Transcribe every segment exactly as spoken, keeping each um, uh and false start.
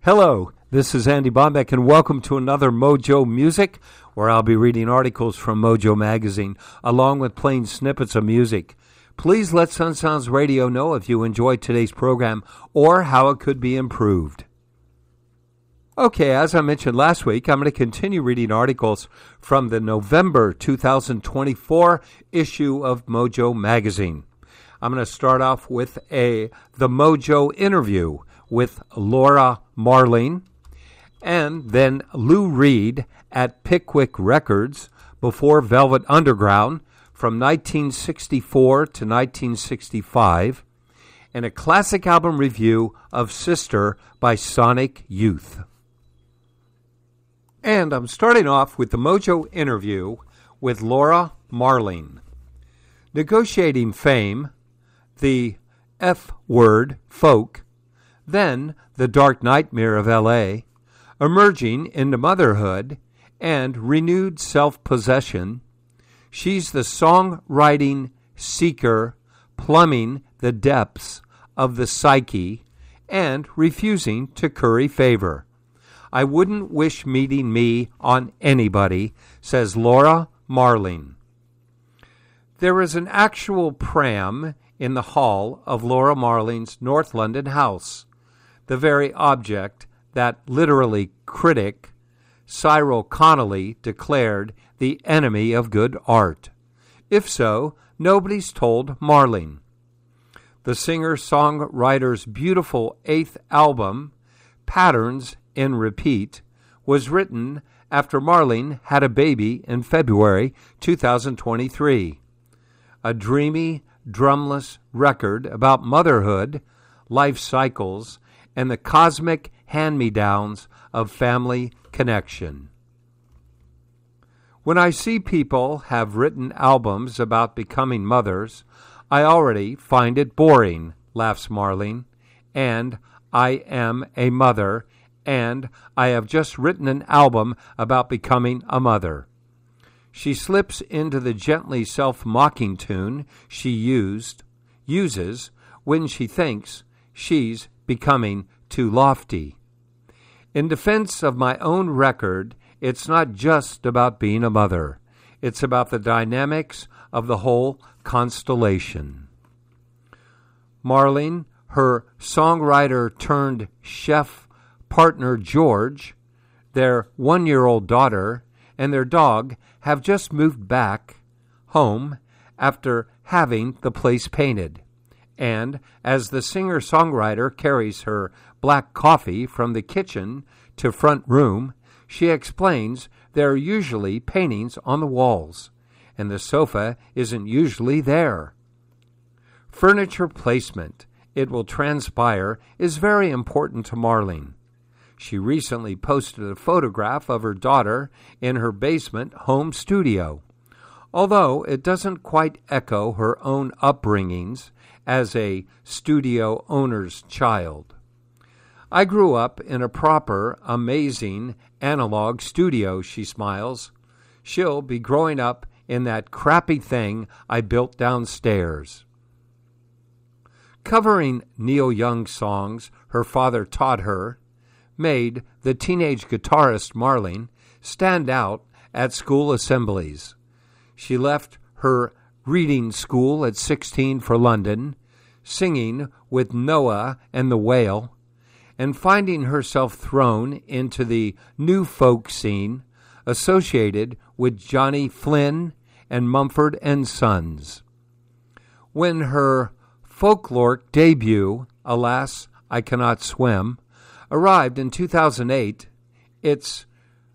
Hello, this is Andy Bombeck, and welcome to another Mojo Music, where I'll be reading articles from Mojo Magazine, along with playing snippets of music. Please let Sun Sounds Radio know if you enjoyed today's program or how it could be improved. Okay, as I mentioned last week, I'm going to continue reading articles from the November two thousand twenty-four issue of Mojo Magazine. I'm going to start off with a the Mojo interview with Laura Marling, and then Lou Reed at Pickwick Records before Velvet Underground from nineteen sixty-four to nineteen sixty-five, and a classic album review of Sister by Sonic Youth. And I'm starting off with the Mojo interview with Laura Marling. Negotiating fame, the F-word folk, then The Dark Nightmare of L A, emerging into motherhood, and renewed self-possession, she's the songwriting seeker plumbing the depths of the psyche and refusing to curry favor. I wouldn't wish meeting me on anybody, says Laura Marling. There is an actual pram in the hall of Laura Marling's North London house, the very object that literally critic Cyril Connolly declared the enemy of good art. If so, nobody's told Marling. The singer-songwriter's beautiful eighth album, Patterns in Repeat, was written after Marling had a baby in February two thousand twenty-three. A dreamy, drumless record about motherhood, life cycles, and the cosmic hand-me-downs of family connection. When I see people have written albums about becoming mothers, I already find it boring, laughs Marling, and I am a mother, and I have just written an album about becoming a mother. She slips into the gently self-mocking tune she used, uses when she thinks she's becoming too lofty. In defense of my own record, it's not just about being a mother. It's about the dynamics of the whole constellation. Marling, her songwriter-turned-chef partner George, their one-year-old daughter, and their dog have just moved back home after having the place painted. And as the singer-songwriter carries her black coffee from the kitchen to front room, she explains there are usually paintings on the walls, and the sofa isn't usually there. Furniture placement, it will transpire, is very important to Marling. She recently posted a photograph of her daughter in her basement home studio. Although it doesn't quite echo her own upbringings as a studio owner's child. I grew up in a proper, amazing analog studio, she smiles. She'll be growing up in that crappy thing I built downstairs. Covering Neil Young songs her father taught her made the teenage guitarist Marling stand out at school assemblies. She left her reading school at sixteen for London, singing with Noah and the Whale, and finding herself thrown into the new folk scene associated with Johnny Flynn and Mumford and Sons. When her folklore debut, Alas, I Cannot Swim, arrived in two thousand eight, its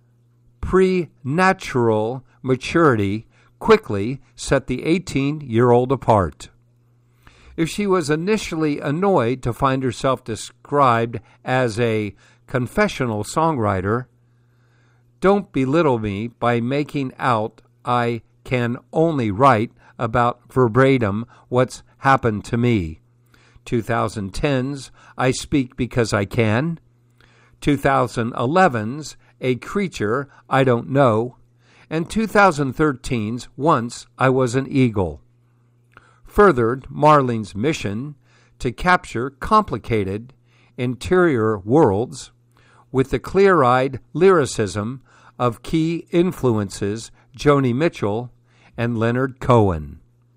preternatural maturity quickly set the eighteen-year-old apart. If she was initially annoyed to find herself described as a confessional songwriter, don't belittle me by making out I can only write about verbatim what's happened to me. twenty tens, I Speak Because I Can. twenty elevens, A Creature I Don't Know. And twenty thirteen's Once I Was an Eagle. Furthered Marling's mission to capture complicated interior worlds with the clear-eyed lyricism of key influences Joni Mitchell and Leonard Cohen.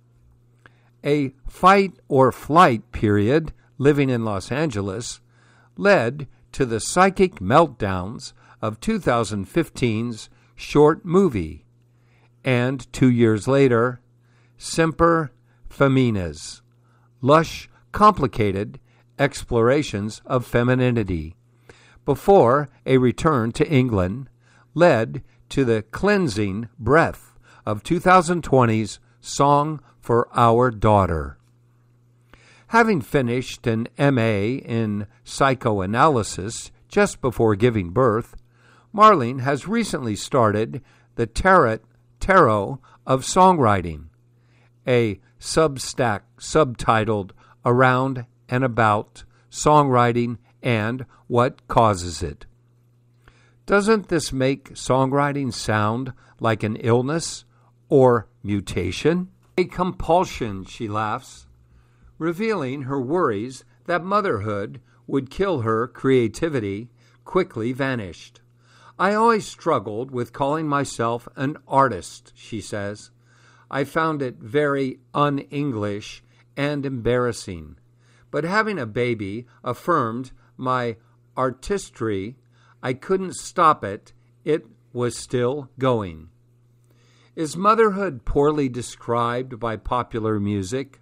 A fight-or-flight period living in Los Angeles led to the psychic meltdowns of two thousand fifteen's short movie, and two years later, Semper Feminas, lush, complicated explorations of femininity, before a return to England led to the cleansing breath of two thousand twenty's Song for Our Daughter. Having finished an M A in psychoanalysis just before giving birth, Marlene has recently started the Tarot Tarot of Songwriting, a Substack subtitled Around and About Songwriting and What Causes It. Doesn't this make songwriting sound like an illness or mutation? A compulsion, she laughs, revealing her worries that motherhood would kill her creativity quickly vanished. I always struggled with calling myself an artist, she says. I found it very un-English and embarrassing. But having a baby affirmed my artistry. I couldn't stop it. It was still going. Is motherhood poorly described by popular music?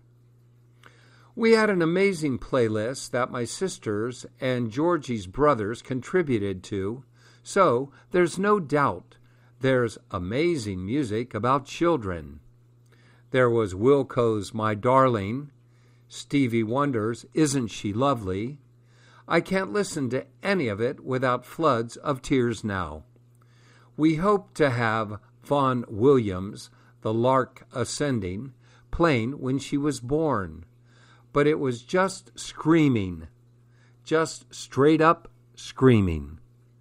We had an amazing playlist that my sisters and Georgie's brothers contributed to, so there's no doubt there's amazing music about children. There was Wilco's My Darling, Stevie Wonder's Isn't She Lovely? I can't listen to any of it without floods of tears now. We hope to have Vaughan Williams, The Lark Ascending, playing when she was born. But it was just screaming, just straight up screaming.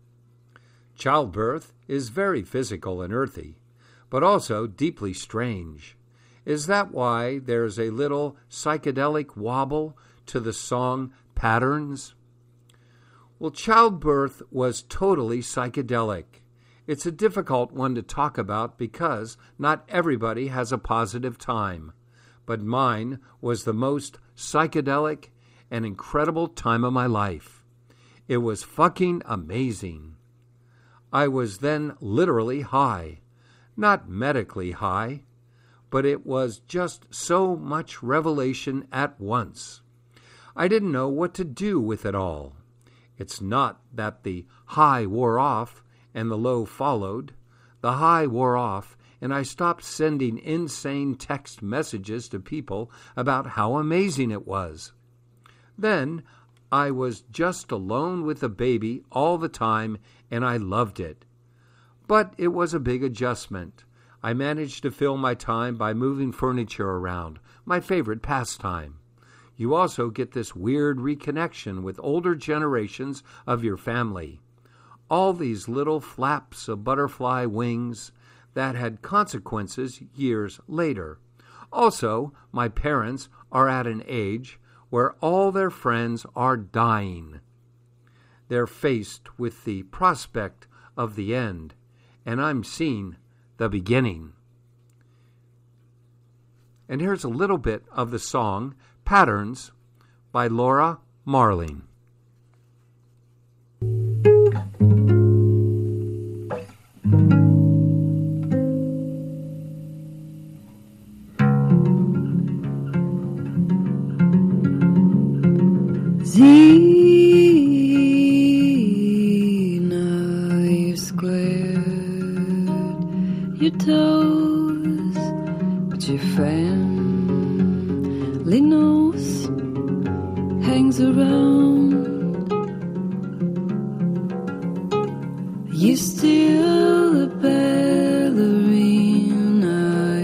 Childbirth is very physical and earthy, but also deeply strange. Is that why there's a little psychedelic wobble to the song Patterns? Well, childbirth was totally psychedelic. It's a difficult one to talk about because not everybody has a positive time. But mine was the most psychedelic and incredible time of my life. It was fucking amazing. I was then literally high. Not medically high, but it was just so much revelation at once. I didn't know what to do with it all. It's not that the high wore off and the low followed. The high wore off, and I stopped sending insane text messages to people about how amazing it was. Then I was just alone with the baby all the time, and I loved it. But it was a big adjustment. I managed to fill my time by moving furniture around, my favorite pastime. You also get this weird reconnection with older generations of your family. All these little flaps of butterfly wings that had consequences years later. Also, my parents are at an age where all their friends are dying. They're faced with the prospect of the end, and I'm seeing the beginning. And here's a little bit of the song Patterns by Laura Marling. See, now you've squared your toes, but your family nose hangs around. You're still a ballerina,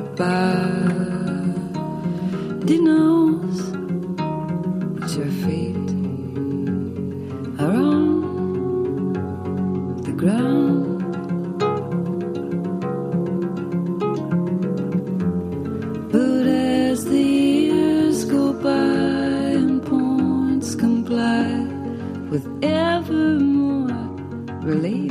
everybody knows that your feet are on the ground. But as the years go by and points comply with ever more relief.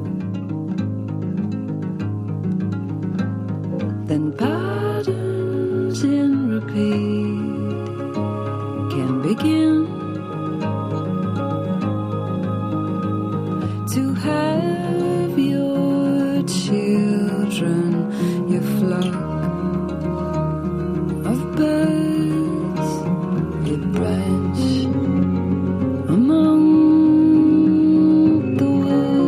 Then patterns in repeat can begin to have your children, your flock of birds, your branch among the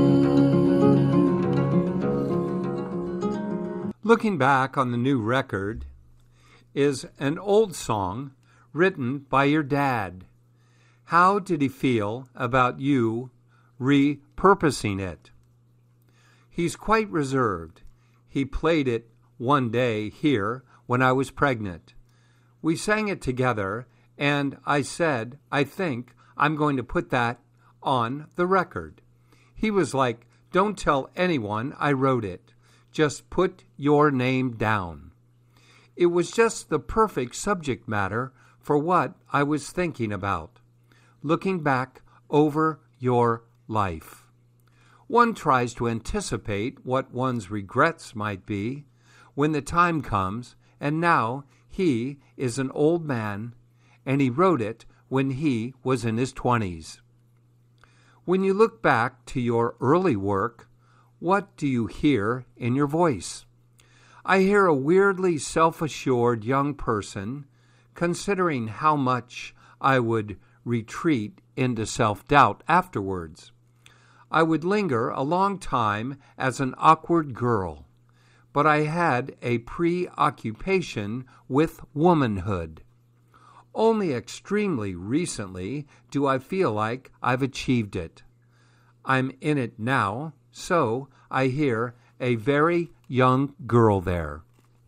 wood. Looking back on the new record is an old song written by your dad. How did he feel about you repurposing it? He's quite reserved. He played it one day here when I was pregnant. We sang it together, and I said, I think I'm going to put that on the record. He was like, don't tell anyone I wrote it. Just put your name down. It was just the perfect subject matter for what I was thinking about. Looking back over your life. One tries to anticipate what one's regrets might be when the time comes, and now he is an old man, and he wrote it when he was in his twenties. When you look back to your early work, what do you hear in your voice? I hear a weirdly self-assured young person considering how much I would retreat into self-doubt afterwards. I would linger a long time as an awkward girl, but I had a preoccupation with womanhood. Only extremely recently do I feel like I've achieved it. I'm in it now, so I hear a very young girl there.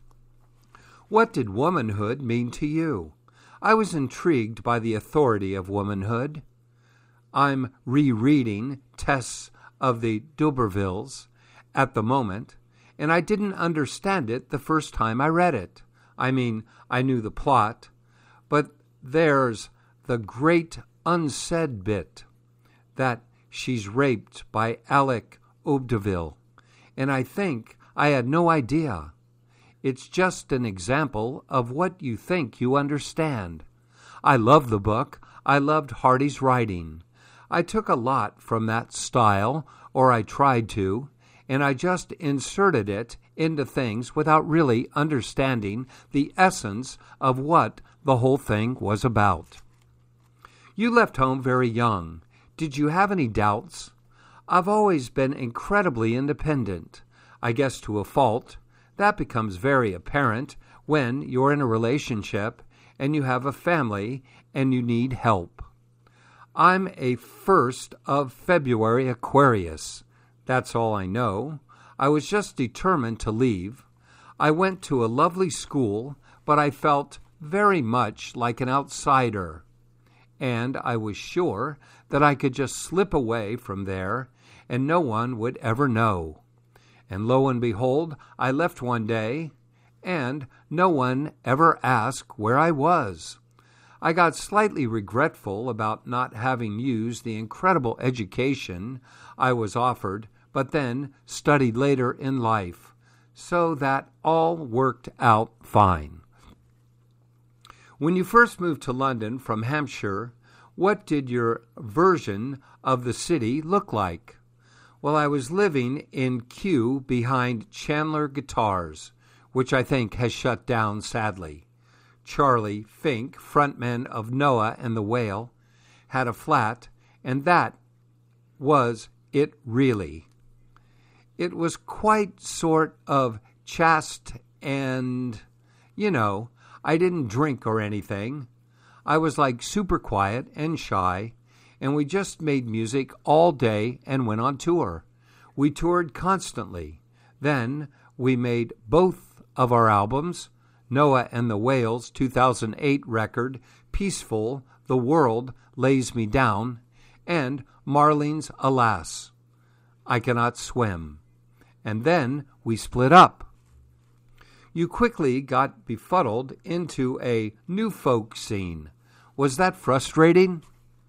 What did womanhood mean to you? I was intrigued by the authority of womanhood. I'm rereading Tess of the D'Urbervilles at the moment, and I didn't understand it the first time I read it. I mean, I knew the plot, but there's the great unsaid bit, that she's raped by Alec Obdeville, and I think I had no idea. It's just an example of what you think you understand. I love the book. I loved Hardy's writing. I took a lot from that style, or I tried to, and I just inserted it into things without really understanding the essence of what the whole thing was about. You left home very young. Did you have any doubts? I've always been incredibly independent. I guess to a fault. That becomes very apparent when you're in a relationship and you have a family and you need help. I'm a first of February Aquarius. That's all I know. I was just determined to leave. I went to a lovely school, but I felt very much like an outsider. And I was sure that I could just slip away from there and no one would ever know. And lo and behold, I left one day, and no one ever asked where I was. I got slightly regretful about not having used the incredible education I was offered, but then studied later in life, so that all worked out fine. When you first moved to London from Hampshire, what did your version of the city look like? Well, I was living in Kew behind Chandler Guitars, which I think has shut down sadly. Charlie Fink, frontman of Noah and the Whale, had a flat, and that was it really. It was quite sort of chaste and, you know, I didn't drink or anything. I was like super quiet and shy, and we just made music all day and went on tour. We toured constantly. Then we made both of our albums, Noah and the Whale's two thousand eight record, Peaceful, The World Lays Me Down, and Marlene's Alas, I Cannot Swim. And then we split up. You quickly got befuddled into a new folk scene. Was that frustrating?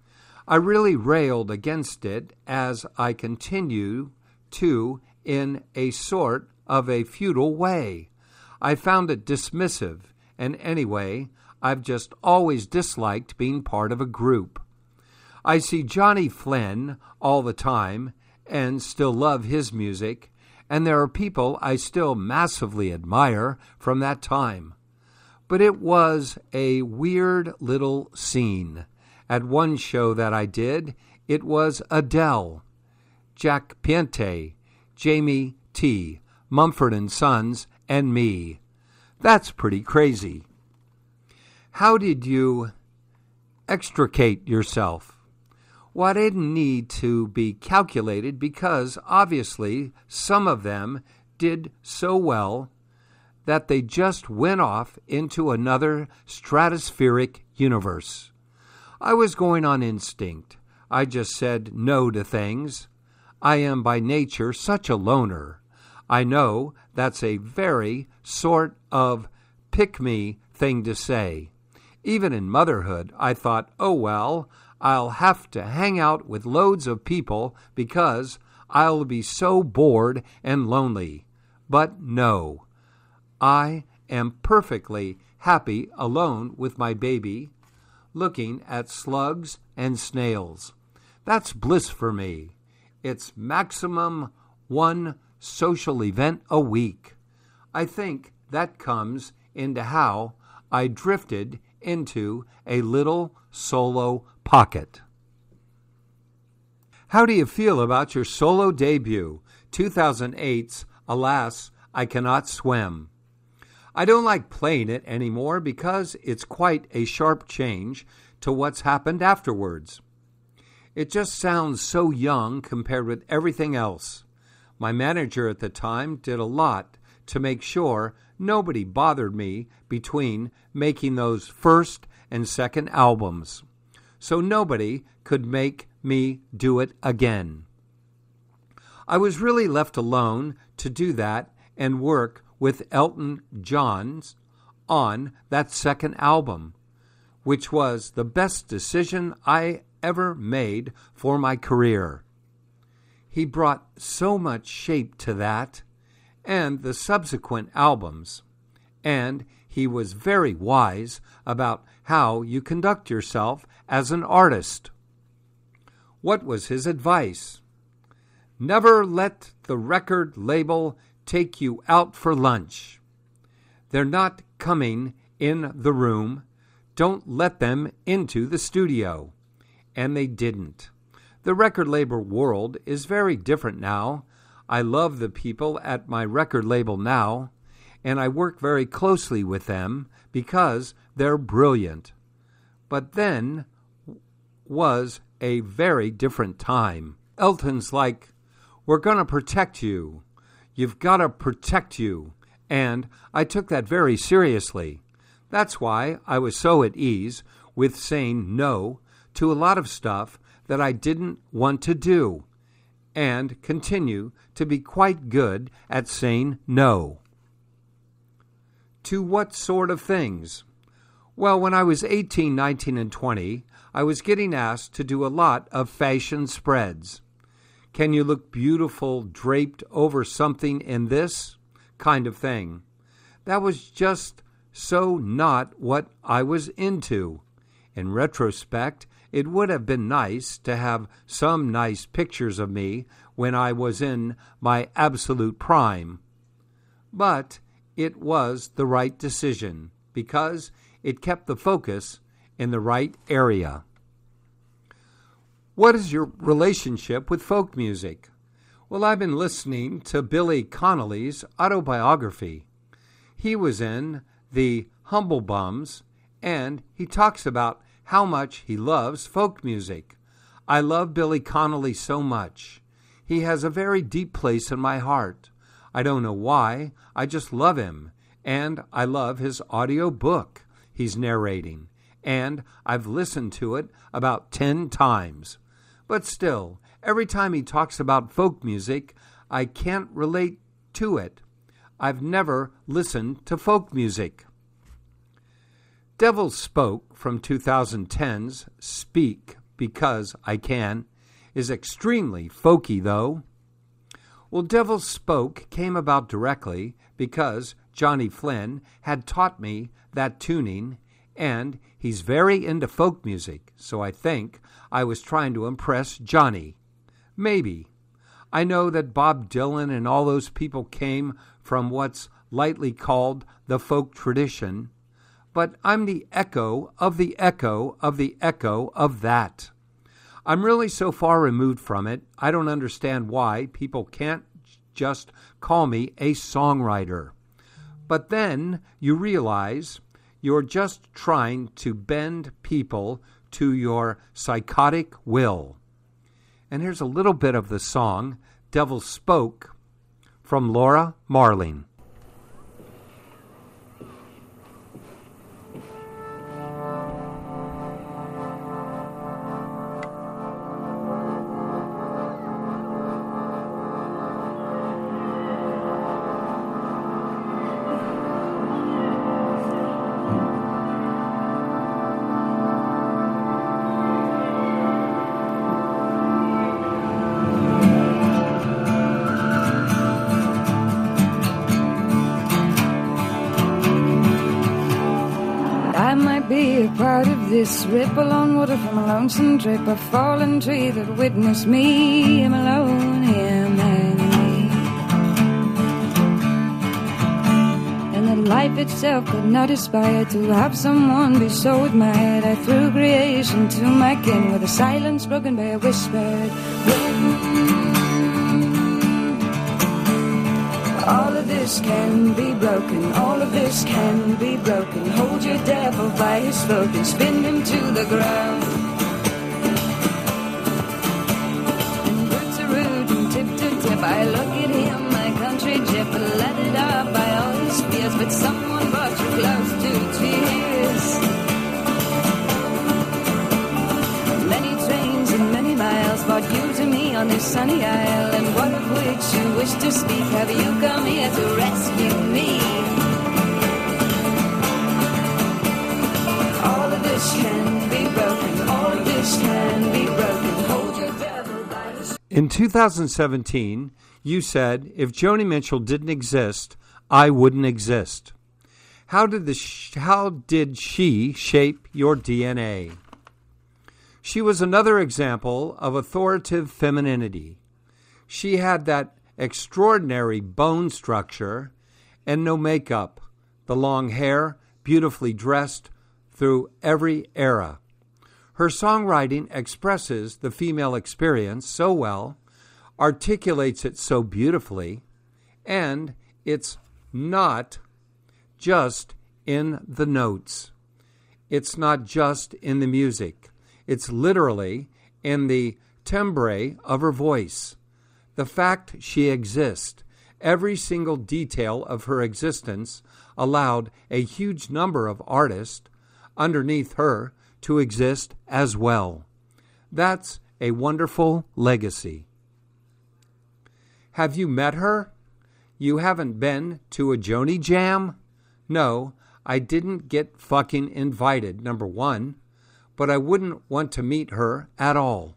I really railed against it, as I continue to in a sort of a futile way. I found it dismissive, and anyway, I've just always disliked being part of a group. I see Johnny Flynn all the time and still love his music, and there are people I still massively admire from that time. But it was a weird little scene. At one show that I did, it was Adele, Jack Piente, Jamie T, Mumford and Sons, and me. That's pretty crazy. How did you extricate yourself? Well, I didn't need to be calculated because obviously some of them did so well that they just went off into another stratospheric universe. I was going on instinct. I just said no to things. I am by nature such a loner. I know that's a very sort of pick-me thing to say. Even in motherhood, I thought, oh well, I'll have to hang out with loads of people because I'll be so bored and lonely. But no, I am perfectly happy alone with my baby, looking at slugs and snails. That's bliss for me. It's maximum one social event a week. I think that comes into how I drifted into a little solo pocket. How do you feel about your solo debut, two thousand eight's Alas, I Cannot Swim? I don't like playing it anymore because it's quite a sharp change to what's happened afterwards. It just sounds so young compared with everything else. My manager at the time did a lot to make sure nobody bothered me between making those first and second albums, so nobody could make me do it again. I was really left alone to do that and work with Elton John on that second album, which was the best decision I ever made for my career. He brought so much shape to that and the subsequent albums, and he was very wise about how you conduct yourself as an artist. What was his advice? Never let the record label take you out for lunch. They're not coming in the room. Don't let them into the studio. And they didn't. The record label world is very different now. I love the people at my record label now, and I work very closely with them because they're brilliant. But then was a very different time. Elton's like, we're going to protect you. You've got to protect you. And I took that very seriously. That's why I was so at ease with saying no to a lot of stuff that I didn't want to do, and continue to be quite good at saying no. To what sort of things? Well, when I was eighteen, nineteen, and twenty, I was getting asked to do a lot of fashion spreads. Can you look beautiful draped over something in this kind of thing? That was just so not what I was into. In retrospect, it would have been nice to have some nice pictures of me when I was in my absolute prime. But it was the right decision because it kept the focus in the right area. What is your relationship with folk music? Well, I've been listening to Billy Connolly's autobiography. He was in the Humble Bums, and he talks about how much he loves folk music. I love Billy Connolly so much. He has a very deep place in my heart. I don't know why, I just love him, and I love his audio book he's narrating, and I've listened to it about ten times. But still, every time he talks about folk music, I can't relate to it. I've never listened to folk music. Devil Spoke from twenty ten's Speak because I can is extremely folky, though. Well, Devil Spoke came about directly because Johnny Flynn had taught me that tuning, and he's very into folk music, so I think I was trying to impress Johnny. Maybe. I know that Bob Dylan and all those people came from what's lightly called the folk tradition, but I'm the echo of the echo of the echo of that. I'm really so far removed from it, I don't understand why people can't just call me a songwriter. But then you realize you're just trying to bend people to your psychotic will. And here's a little bit of the song, Devil Spoke, from Laura Marling. Part of this ripple on water from a lonesome trip, a fallen tree that witnessed me, him alone, him and me. And that life itself could not aspire to have someone be so admired. I threw creation to my kin with a silence broken by a whispered wind. All of this can be broken, all of this can be broken. Hold your devil by his throat and spin him to the ground. And roots are root and tip to tip, I look at him, my country gyp, let it up by all his fears. But someone brought you close to tears. Many trains and many miles brought you to me on this sunny isle. And what of which you wish to speak? Have you come here to rescue me? All of this can be broken. All of this can be broken. Hold your devil by the... In two thousand seventeen, you said, if Joni Mitchell didn't exist, I wouldn't exist. How did the sh- how did she shape your D N A? She was another example of authoritative femininity. She had that extraordinary bone structure and no makeup, the long hair, beautifully dressed through every era. Her songwriting expresses the female experience so well, articulates it so beautifully, and it's not just in the notes. It's not just in the music. It's literally in the timbre of her voice. The fact she exists, every single detail of her existence allowed a huge number of artists underneath her to exist as well. That's a wonderful legacy. Have you met her? You haven't been to a Joni Jam? No, I didn't get fucking invited, number one, but I wouldn't want to meet her at all.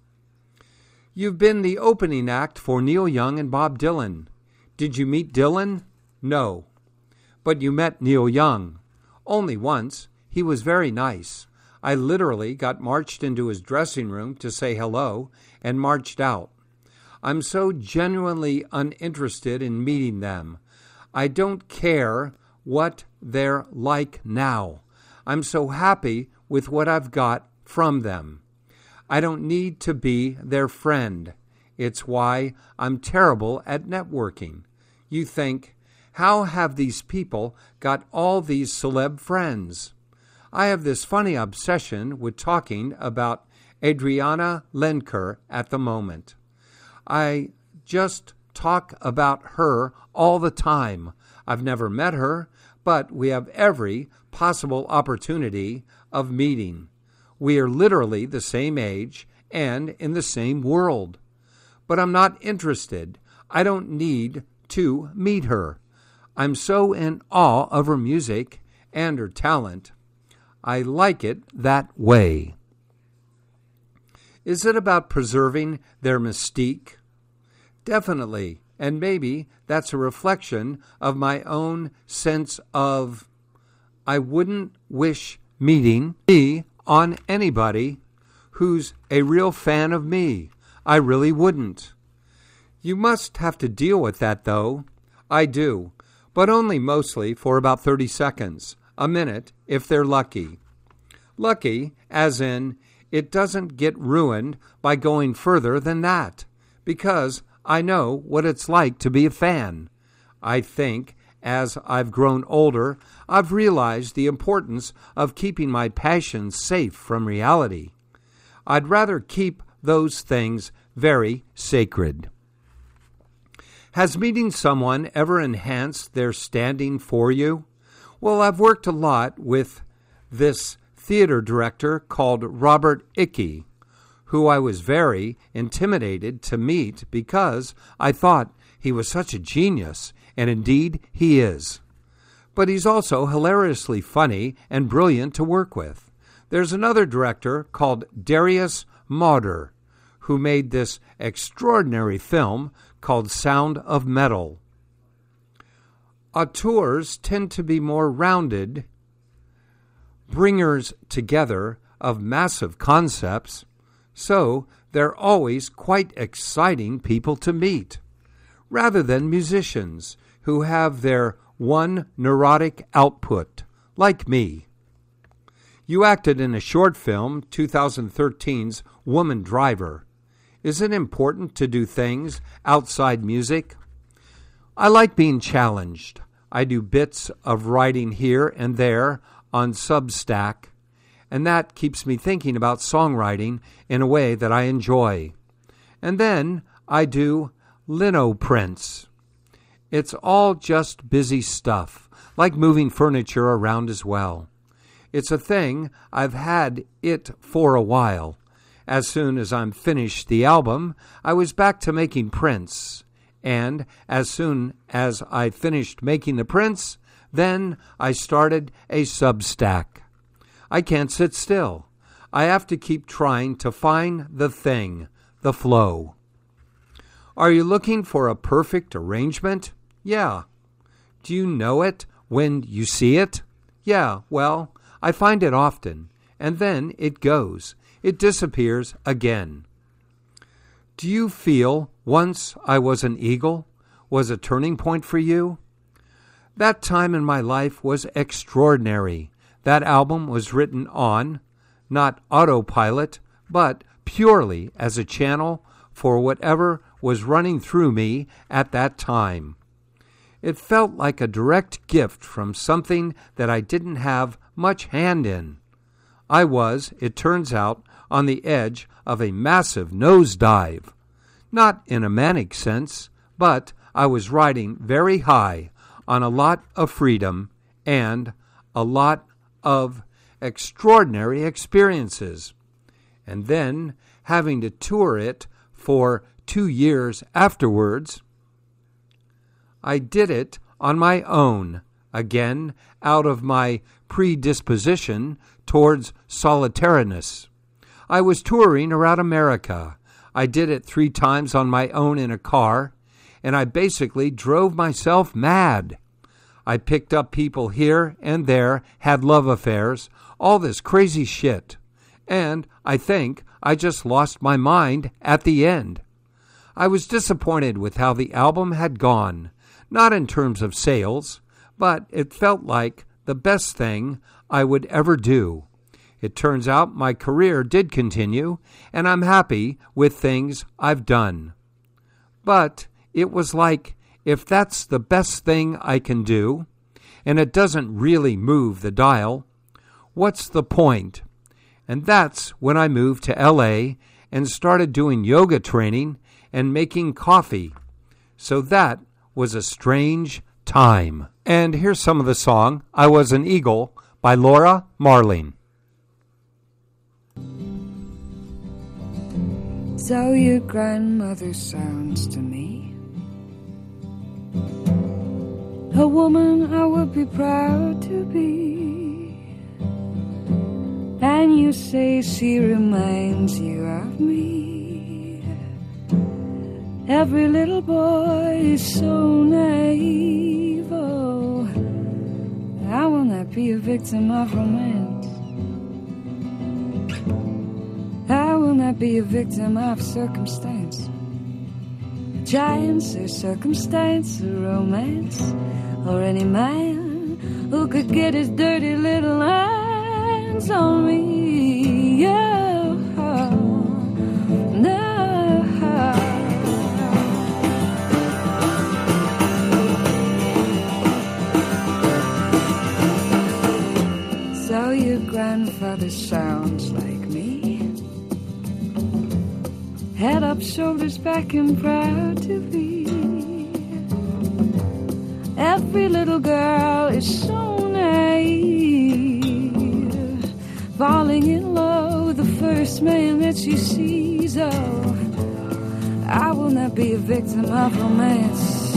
You've been the opening act for Neil Young and Bob Dylan. Did you meet Dylan? No. But you met Neil Young. Only once. He was very nice. I literally got marched into his dressing room to say hello and marched out. I'm so genuinely uninterested in meeting them. I don't care what they're like now. I'm so happy with what I've got from them. I don't need to be their friend. It's why I'm terrible at networking. You think, how have these people got all these celeb friends? I have this funny obsession with talking about Adriana Lenker at the moment. I just talk about her all the time. I've never met her, but we have every possible opportunity of meeting. We are literally the same age and in the same world. But I'm not interested. I don't need to meet her. I'm so in awe of her music and her talent. I like it that way. Is it about preserving their mystique? Definitely, and maybe that's a reflection of my own sense of I wouldn't wish meeting me on anybody who's a real fan of me. I really wouldn't. You must have to deal with that, though. I do, but only mostly for about thirty seconds, a minute, if they're lucky. Lucky, as in, it doesn't get ruined by going further than that, because I know what it's like to be a fan. I think, as I've grown older, I've realized the importance of keeping my passions safe from reality. I'd rather keep those things very sacred. Has meeting someone ever enhanced their standing for you? Well, I've worked a lot with this theater director called Robert Icky, who I was very intimidated to meet because I thought he was such a genius, and indeed he is. But he's also hilariously funny and brilliant to work with. There's another director called Darius Mauder, who made this extraordinary film called Sound of Metal. Auteurs tend to be more rounded, bringers together of massive concepts, so they're always quite exciting people to meet, rather than musicians who have their one neurotic output, like me. You acted in a short film, twenty thirteen's Woman Driver. Is it important to do things outside music? I like being challenged. I do bits of writing here and there on Substack, and that keeps me thinking about songwriting in a way that I enjoy. And then I do lino prints. It's all just busy stuff, like moving furniture around as well. It's a thing I've had it for a while. As soon as I'm finished the album, I was back to making prints. And as soon as I finished making the prints, then I started a Substack. I can't sit still. I have to keep trying to find the thing, the flow. Are you looking for a perfect arrangement? Yeah. Do you know it when you see it? Yeah, well, I find it often, and then it goes. It disappears again. Do you feel Once I Was an Eagle was a turning point for you? That time in my life was extraordinary. That album was written on, not autopilot, but purely as a channel for whatever was running through me at that time. It felt like a direct gift from something that I didn't have much hand in. I was, it turns out, on the edge of a massive nosedive. Not in a manic sense, but I was riding very high on a lot of freedom and a lot of extraordinary experiences. And then having to tour it for two years afterwards, I did it on my own, again out of my predisposition towards solitariness. I was touring around America. I did it three times on my own in a car, and I basically drove myself mad. I picked up people here and there, had love affairs, all this crazy shit. And I think I just lost my mind at the end. I was disappointed with how the album had gone, not in terms of sales, but it felt like the best thing I would ever do. It turns out my career did continue, and I'm happy with things I've done. But it was like, if that's the best thing I can do, and it doesn't really move the dial, what's the point? And that's when I moved to L A and started doing yoga training and making coffee. So that was a strange time. And here's some of the song, I Was an Eagle, by Laura Marling. So your grandmother sounds to me a woman I would be proud to be. And you say she reminds you of me. Every little boy is so naive. Oh, I will not be a victim of romance. I will not be a victim of circumstance. Giants or circumstance or romance, or any man who could get his dirty little hands on me. Yeah, no. So your grandfather sounds like me. Head up, shoulders back, and proud to be. Every little girl is so naive, falling in love with the first man that she sees. Oh, I will not be a victim of romance.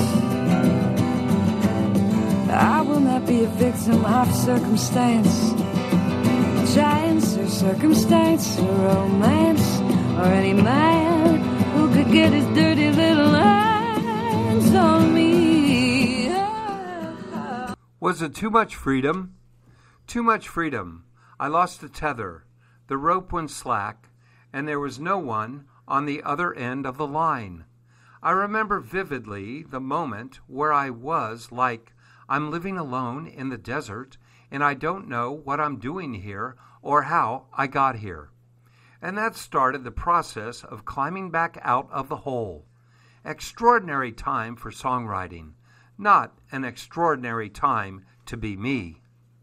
I will not be a victim of circumstance. Giants or circumstance or romance, or any man who could get his dirty little hands on me. Was it too much freedom? Too much freedom. I lost the tether. The rope went slack, and there was no one on the other end of the line. I remember vividly the moment where I was like, I'm living alone in the desert, and I don't know what I'm doing here or how I got here. And that started the process of climbing back out of the hole. Extraordinary time for songwriting, not an extraordinary time to be me.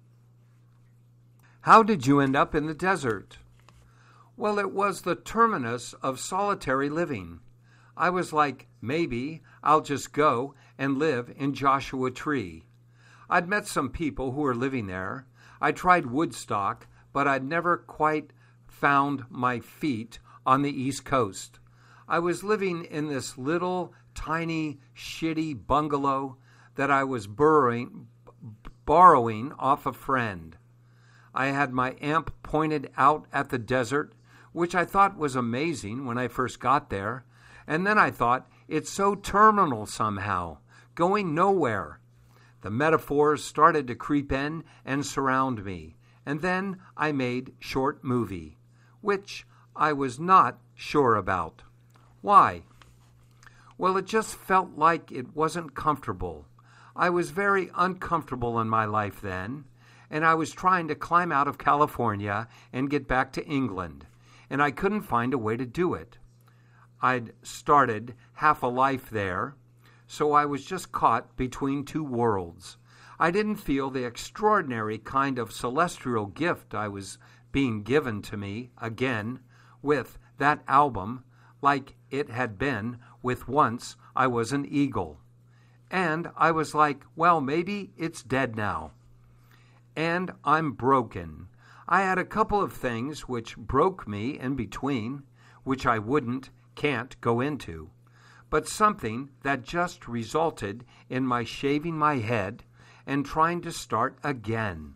How did you end up in the desert? Well, it was the terminus of solitary living. I was like, maybe I'll just go and live in Joshua Tree. I'd met some people who were living there. I tried Woodstock, but I'd never quite found my feet on the East Coast. I was living in this little, tiny, shitty bungalow that I was burrowing, borrowing off a friend. I had my amp pointed out at the desert, which I thought was amazing when I first got there, and then I thought, it's so terminal somehow, going nowhere. The metaphors started to creep in and surround me, and then I made short movie, which I was not sure about. Why? Well, it just felt like it wasn't comfortable. I was very uncomfortable in my life then, and I was trying to climb out of California and get back to England, and I couldn't find a way to do it. I'd started half a life there, so I was just caught between two worlds. I didn't feel the extraordinary kind of celestial gift I was being given to me again with that album, like it had been with Once I Was an Eagle. And I was like, well, maybe it's dead now. And I'm broken. I had a couple of things which broke me in between, which I wouldn't, can't go into, but something that just resulted in my shaving my head and trying to start again.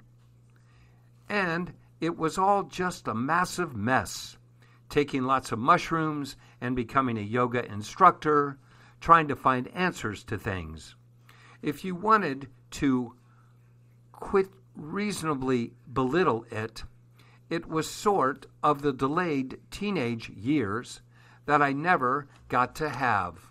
And it was all just a massive mess, taking lots of mushrooms and becoming a yoga instructor, trying to find answers to things. If you wanted to quit reasonably belittle it, it was sort of the delayed teenage years that I never got to have.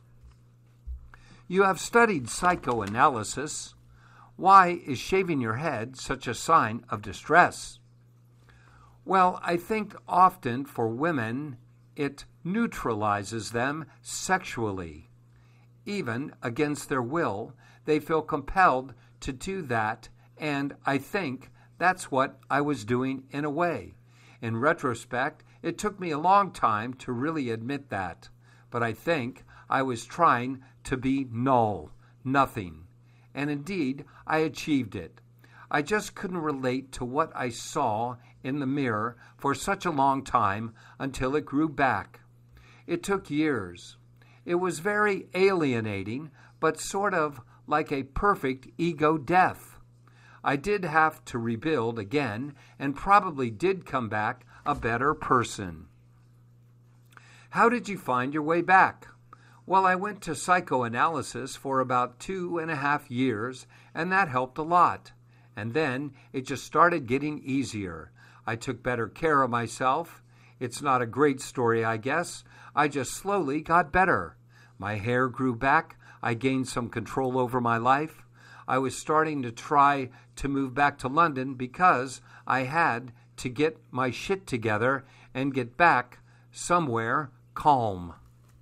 You have studied psychoanalysis. Why is shaving your head such a sign of distress? Well, I think often for women, it neutralizes them sexually. Even against their will, they feel compelled to do that, and I think that's what I was doing in a way. In retrospect, it took me a long time to really admit that, but I think I was trying to be null, nothing. And indeed, I achieved it. I just couldn't relate to what I saw in the mirror for such a long time until it grew back. It took years. It was very alienating, but sort of like a perfect ego death. I did have to rebuild again and probably did come back a better person. How did you find your way back? Well, I went to psychoanalysis for about two and a half years, and that helped a lot. And then it just started getting easier. I took better care of myself. It's not a great story, I guess. I just slowly got better. My hair grew back. I gained some control over my life. I was starting to try to move back to London because I had to get my shit together and get back somewhere calm.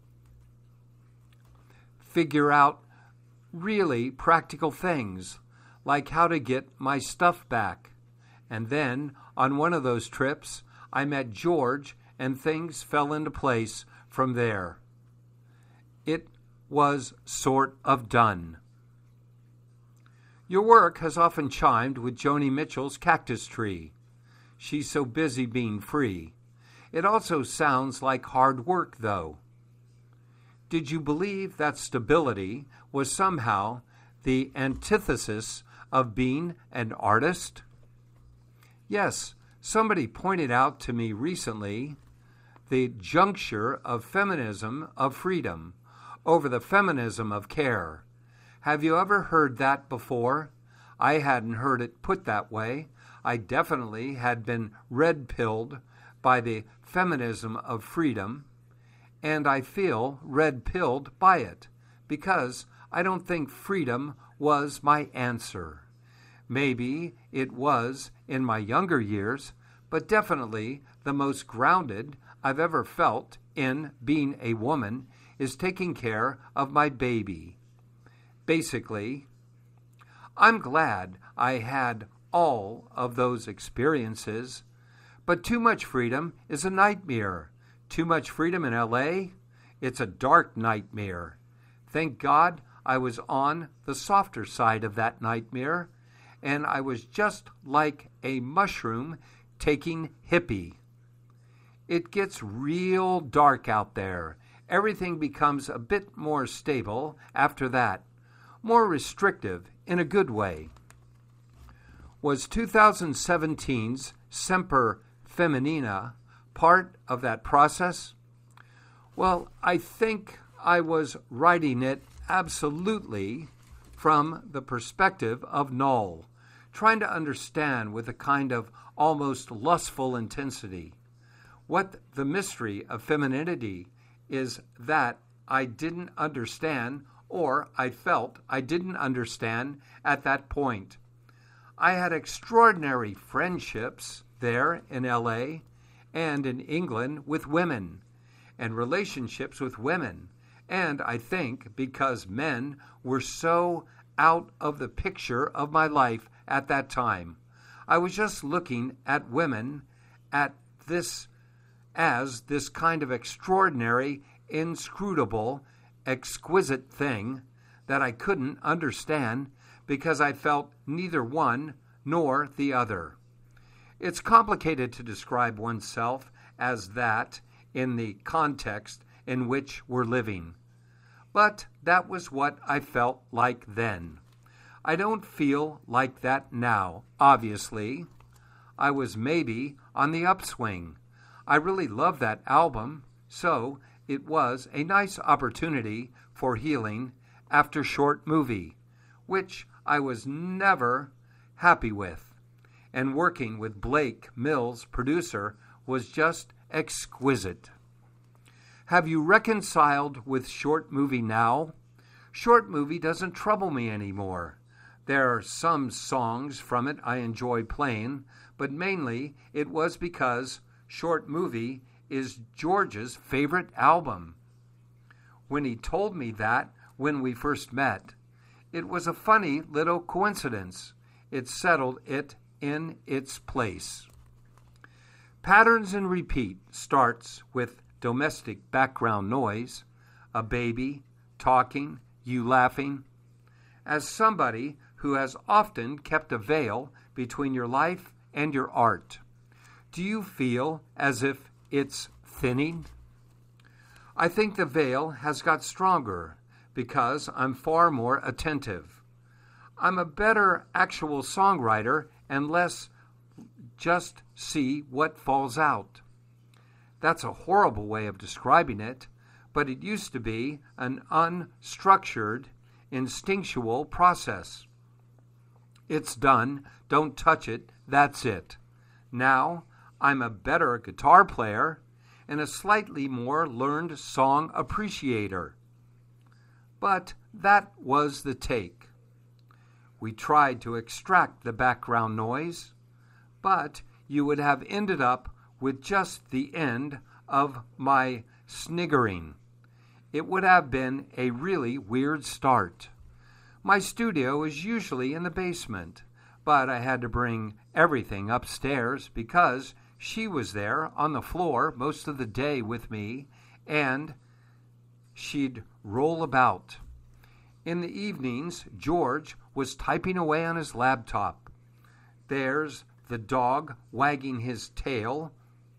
Figure out really practical things, like how to get my stuff back. And then, on one of those trips, I met George, and things fell into place from there. It was sort of done. Your work has often chimed with Joni Mitchell's Cactus Tree. She's so busy being free. It also sounds like hard work, though. Did you believe that stability was somehow the antithesis of being an artist? Yes, somebody pointed out to me recently the juncture of feminism of freedom over the feminism of care. Have you ever heard that before? I hadn't heard it put that way. I definitely had been red-pilled by the feminism of freedom, and I feel red-pilled by it because I don't think freedom was my answer. Maybe it was in my younger years, but definitely the most grounded I've ever felt in being a woman is taking care of my baby. Basically, I'm glad I had all of those experiences, but too much freedom is a nightmare. Too much freedom in L A? It's a dark nightmare. Thank God I was on the softer side of that nightmare, and I was just like a mushroom taking hippie. It gets real dark out there. Everything becomes a bit more stable after that. More restrictive in a good way. Was twenty seventeen's Semper Feminina part of that process? Well, I think I was writing it absolutely from the perspective of Null, trying to understand with a kind of almost lustful intensity what the mystery of femininity is that I didn't understand, or I felt I didn't understand at that point. I had extraordinary friendships there in L A and in England with women, and relationships with women, and I think because men were so out of the picture of my life at that time, I was just looking at women at this as this kind of extraordinary, inscrutable, exquisite thing that I couldn't understand because I felt neither one nor the other. It's complicated to describe oneself as that in the context in which we're living. But that was what I felt like then. I don't feel like that now, obviously. I was maybe on the upswing. I really love that album, so it was a nice opportunity for healing after Short Movie, which I was never happy with. And working with Blake Mills, producer, was just exquisite. Have you reconciled with Short Movie now? Short Movie doesn't trouble me anymore. There are some songs from it I enjoy playing, but mainly it was because Short Movie is George's favorite album. When he told me that when we first met, it was a funny little coincidence. It settled it in its place. Patterns and Repeat starts with domestic background noise, a baby, talking, you laughing. As somebody who has often kept a veil between your life and your art, do you feel as if it's thinning? I think the veil has got stronger because I'm far more attentive. I'm a better actual songwriter and less just see what falls out. That's a horrible way of describing it, but it used to be an unstructured, instinctual process. It's done, don't touch it, that's it. Now, I'm a better guitar player and a slightly more learned song appreciator. But that was the take. We tried to extract the background noise, but you would have ended up with just the end of my sniggering. It would have been a really weird start. My studio is usually in the basement, but I had to bring everything upstairs because she was there on the floor most of the day with me, and she'd roll about. In the evenings, George was typing away on his laptop. There's the dog wagging his tail,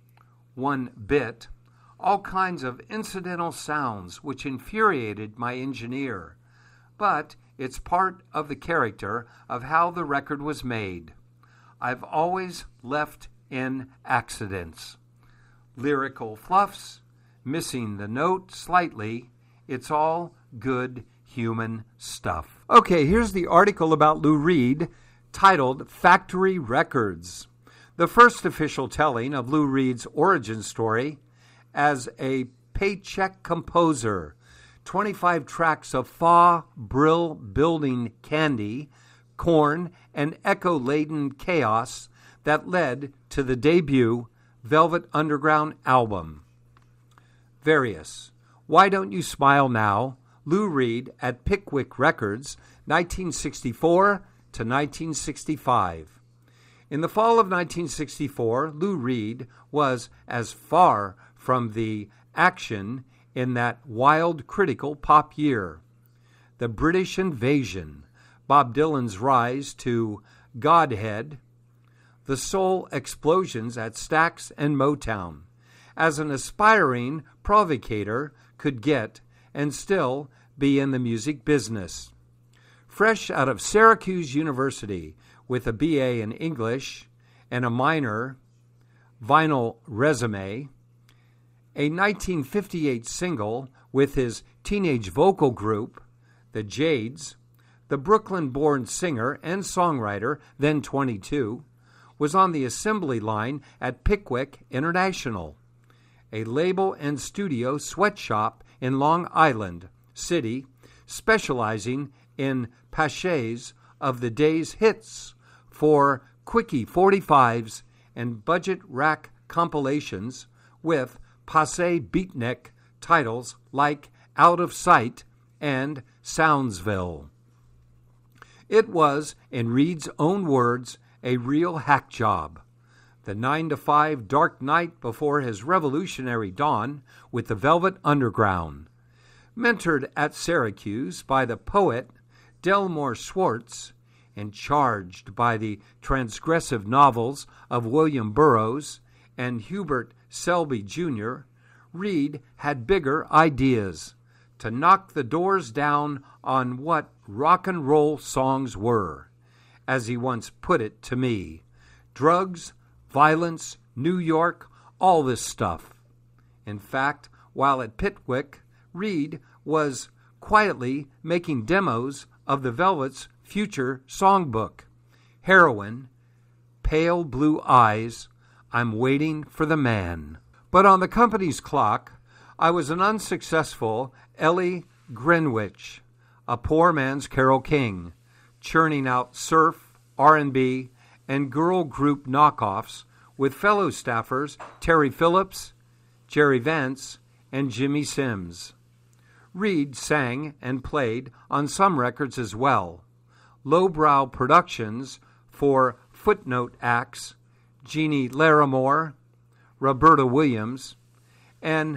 one bit, all kinds of incidental sounds which infuriated my engineer. But it's part of the character of how the record was made. I've always left in accidents. Lyrical fluffs, missing the note slightly, it's all good human stuff. Okay, here's the article about Lou Reed titled Factory Records. The first official telling of Lou Reed's origin story as a paycheck composer. twenty-five tracks of fa brill building candy, corn, and echo-laden chaos that led to the debut Velvet Underground album. Various. Why Don't You Smile Now? Lou Reed at Pickwick Records, nineteen sixty-four to nineteen sixty-five. In the fall of nineteen sixty-four, Lou Reed was as far from the action in that wild, critical pop year. The British invasion, Bob Dylan's rise to godhead, the soul explosions at Stax and Motown, as an aspiring provocator could get and still be in the music business. Fresh out of Syracuse University with a B A in English and a minor vinyl resume, a nineteen fifty-eight single with his teenage vocal group, the Jades, the Brooklyn-born singer and songwriter, then twenty-two, was on the assembly line at Pickwick International, a label and studio sweatshop in Long Island City, specializing in paches of the day's hits for quickie forty-fives and budget rack compilations with passe beatnik titles like Out of Sight and Soundsville. It was, in Reed's own words, a real hack job. The nine to five dark night before his revolutionary dawn with the Velvet Underground. Mentored at Syracuse by the poet Delmore Schwartz and charged by the transgressive novels of William Burroughs and Hubert Selby Junior, Reed had bigger ideas to knock the doors down on what rock and roll songs were, as he once put it to me. Drugs, violence, New York, all this stuff. In fact, while at Pickwick, Reed was quietly making demos of the Velvet's future songbook. Heroin, Pale Blue Eyes, I'm Waiting for the Man. But on the company's clock, I was an unsuccessful Ellie Greenwich, a poor man's Carole King, churning out surf, R and B, and girl group knockoffs with fellow staffers Terry Phillips, Jerry Vance, and Jimmy Sims. Reed sang and played on some records as well. Lowbrow productions for footnote acts Jeannie Larimore, Roberta Williams, and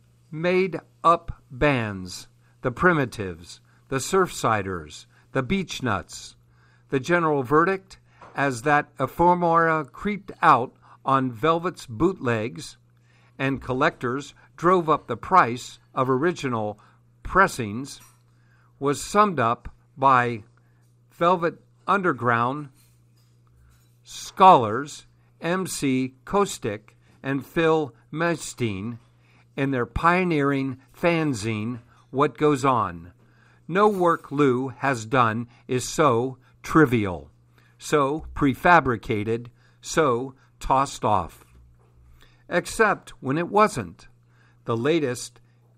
made-up bands, the Primitives, the Surfsiders, the Beachnuts. The general verdict, as that ephemera creeped out on Velvet's bootlegs, and collectors drove up the price of original pressings, was summed up by Velvet Underground scholars M C Kostick and Phil Mestienne in their pioneering fanzine, What Goes On. No work Lou has done is so trivial, so prefabricated, so tossed off. Except when it wasn't. The latest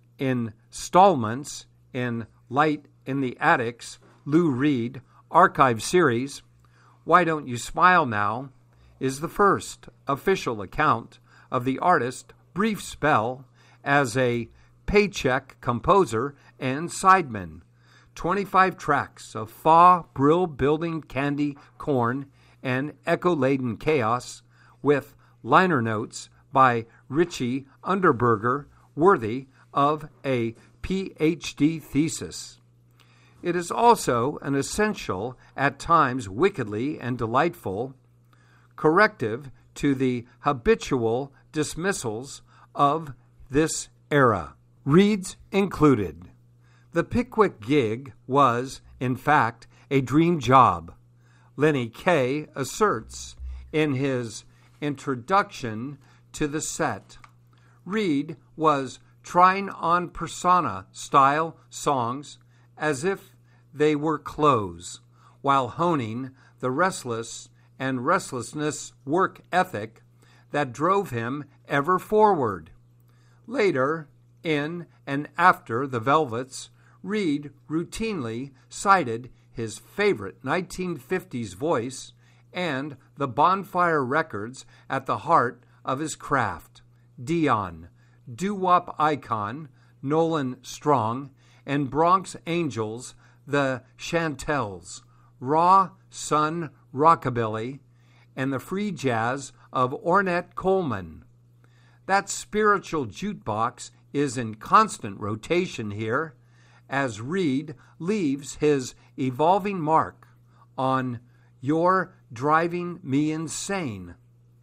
installments in Light in the Attic's Lou Reed archive series, Why Don't You Smile Now, is the first official account of the artist's brief spell as a paycheck composer and sideman. twenty-five tracks of fa, brill-building candy corn and echo-laden chaos with liner notes by Richie Underberger worthy of a P H D thesis. It is also an essential, at times wickedly and delightful, corrective to the habitual dismissals of this era, Reed's included. The Pickwick gig was, in fact, a dream job. Lenny Kaye asserts in his introduction to the set. Reed was trying on persona-style songs as if they were clothes, while honing the restless and restlessness work ethic that drove him ever forward. Later, in and after the Velvets, Reed routinely cited his favorite nineteen fifties voice and the Bonfire records at the heart of his craft, Dion, doo-wop icon Nolan Strong, and Bronx Angels, the Chantels, raw Sun rockabilly, and the free jazz of Ornette Coleman. That spiritual jukebox is in constant rotation here, as Reed leaves his evolving mark on You're Driving Me Insane,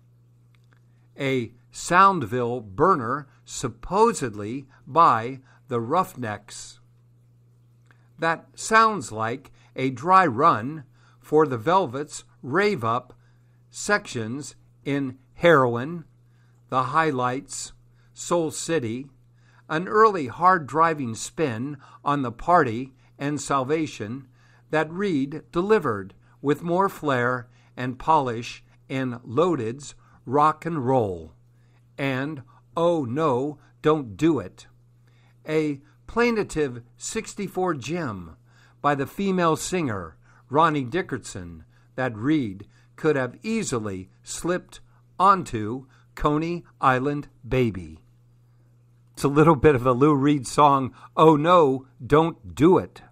a Soundville burner supposedly by the Roughnecks. That sounds like a dry run for the Velvets' rave-up sections in Heroin, The Highlights, Soul City, an early hard-driving spin on the Party and Salvation that Reed delivered with more flair and polish in Loaded's Rock and Roll, and Oh No, Don't Do It, a plaintive sixty-four Jim by the female singer Ronnie Dickerson that Reed could have easily slipped onto Coney Island Baby. It's a little bit of a Lou Reed song, Oh No, Don't Do It.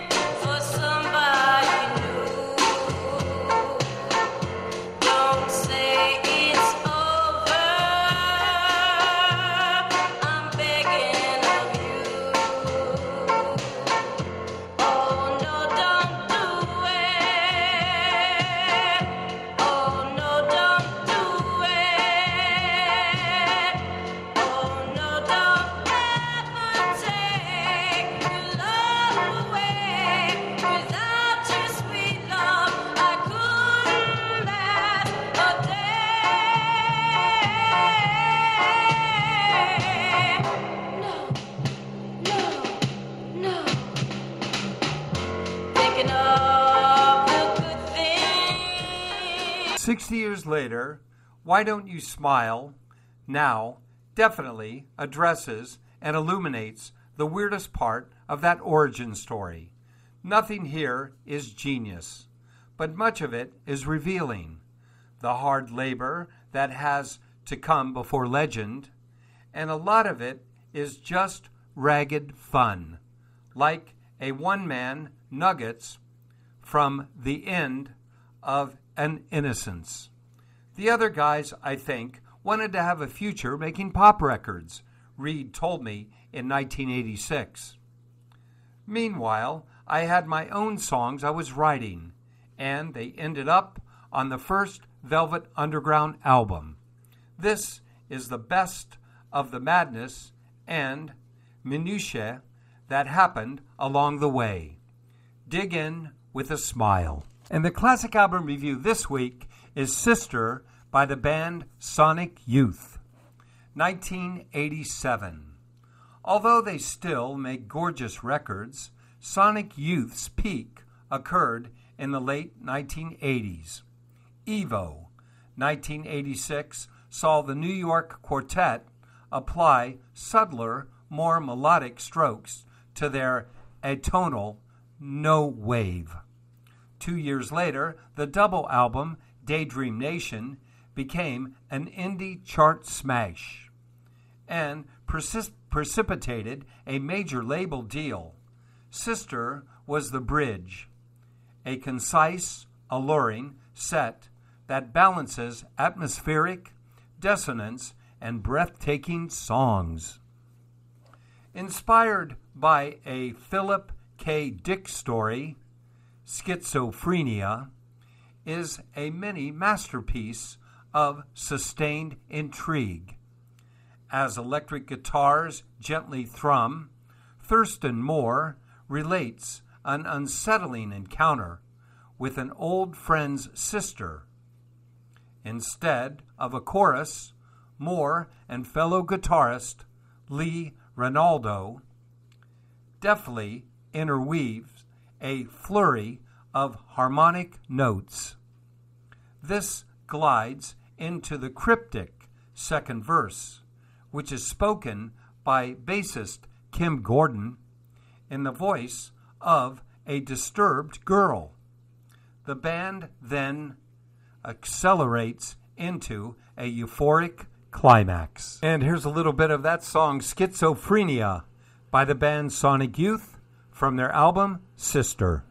Sixty years later, Why Don't You Smile now definitely addresses and illuminates the weirdest part of that origin story. Nothing here is genius, but much of it is revealing. The hard labor that has to come before legend, and a lot of it is just ragged fun, like a one-man Nuggets from the end of an Innocence. The other guys, I think, wanted to have a future making pop records, Reed told me in nineteen eighty-six. Meanwhile, I had my own songs I was writing, and they ended up on the first Velvet Underground album. This is the best of the madness and minutiae that happened along the way. Dig in with a Smile. And the classic album review this week is Sister by the band Sonic Youth, nineteen eighty-seven. Although they still make gorgeous records, Sonic Youth's peak occurred in the late nineteen eighties. Evo, nineteen eighty-six, saw the New York Quartet apply subtler, more melodic strokes to their atonal no wave. Two years later, the double album Daydream Nation became an indie chart smash and persis- precipitated a major label deal. Sister was the bridge, a concise, alluring set that balances atmospheric, dissonance, and breathtaking songs. Inspired by a Philip K. Dick story, Schizophrenia is a mini masterpiece of sustained intrigue. As electric guitars gently thrum, Thurston Moore relates an unsettling encounter with an old friend's sister. Instead of a chorus, Moore and fellow guitarist Lee Ranaldo deftly interweaves a flurry of harmonic notes. This glides into the cryptic second verse, which is spoken by bassist Kim Gordon in the voice of a disturbed girl. The band then accelerates into a euphoric climax. And here's a little bit of that song, Schizophrenia, by the band Sonic Youth from their album Sister.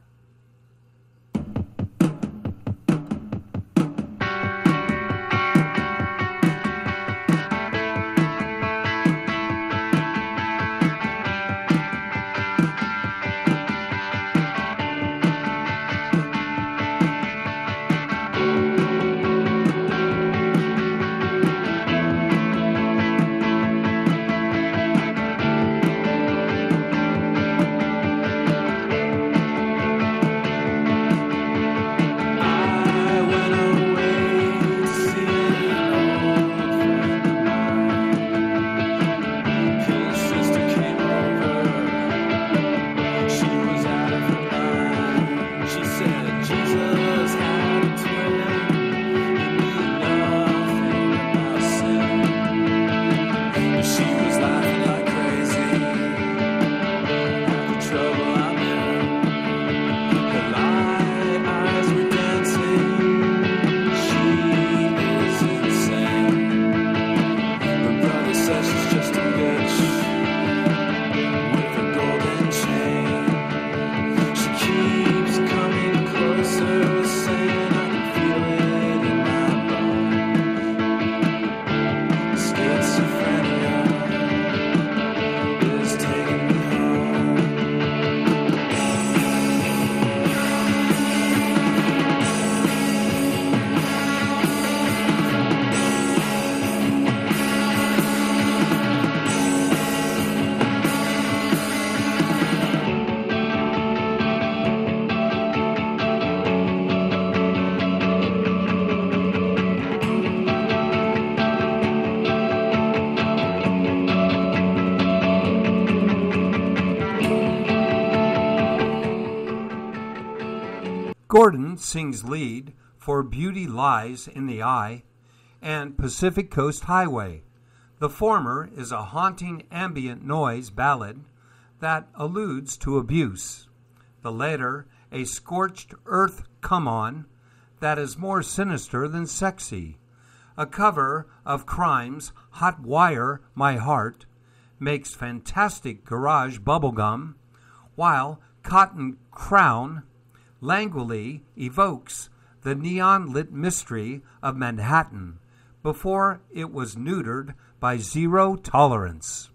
Gordon sings lead for Beauty Lies in the Eye and Pacific Coast Highway. The former is a haunting ambient noise ballad that alludes to abuse. The latter, a scorched earth come-on that is more sinister than sexy. A cover of Crime's Hot Wire My Heart makes fantastic garage bubblegum, while Cotton Crown languidly evokes the neon-lit mystery of Manhattan before it was neutered by zero tolerance.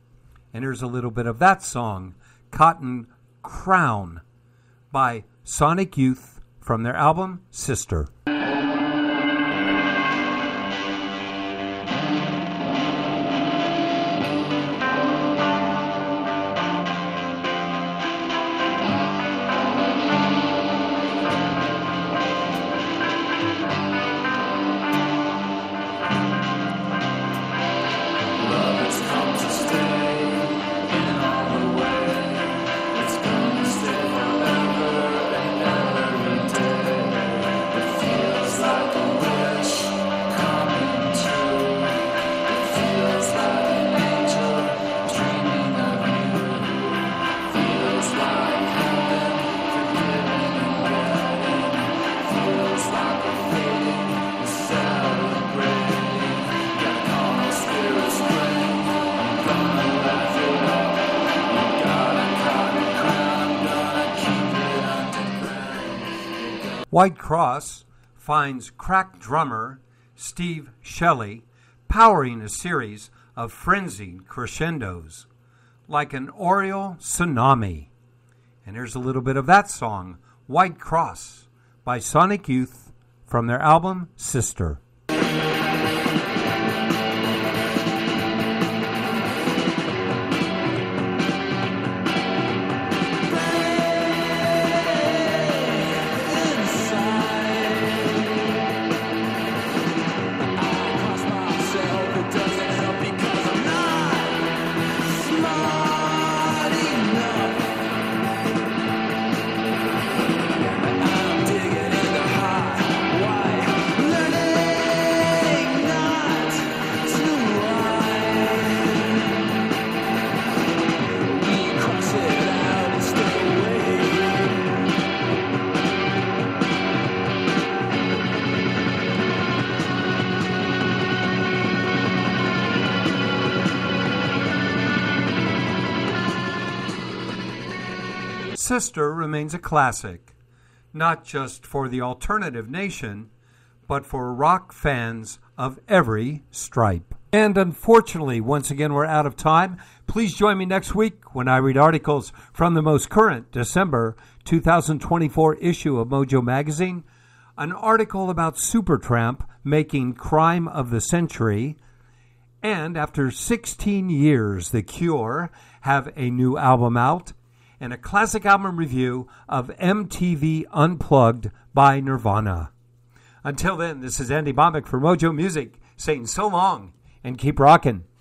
And here's a little bit of that song, Cotton Crown, by Sonic Youth from their album Sister. White Cross finds crack drummer Steve Shelley powering a series of frenzied crescendos like an aureole tsunami. And here's a little bit of that song, White Cross, by Sonic Youth from their album Sister. Sister remains a classic, not just for the alternative nation, but for rock fans of every stripe. And unfortunately, once again, we're out of time. Please join me next week when I read articles from the most current December two thousand twenty-four issue of Mojo Magazine, an article about Supertramp making Crime of the Century, and after sixteen years, The Cure have a new album out, and a classic album review of M T V Unplugged by Nirvana. Until then, this is Andy Bombeck for Mojo Music, saying so long and keep rocking.